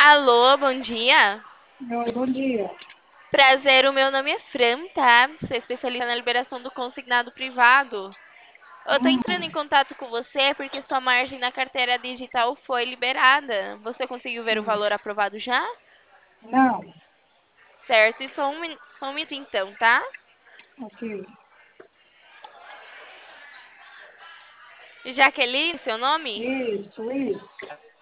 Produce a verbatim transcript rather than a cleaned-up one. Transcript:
Alô, bom dia. Oi, bom dia. Prazer, o meu nome é Fran, tá? Sou especialista na liberação do consignado privado. Eu tô Hum, entrando em contato com você porque sua margem na carteira digital foi liberada. Você conseguiu ver o hum. valor aprovado já? Não, Certo, e só um, min- só um minuto então, tá? ok. Jaqueline, seu nome? Isso, isso.